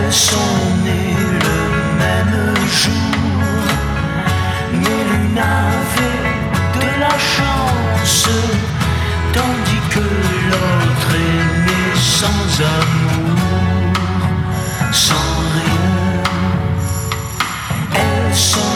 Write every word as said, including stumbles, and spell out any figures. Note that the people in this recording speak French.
Elles sont nées le même jour, mais l'une avait de la chance, tandis que l'autre est née sans amour, sans rien. Elles sont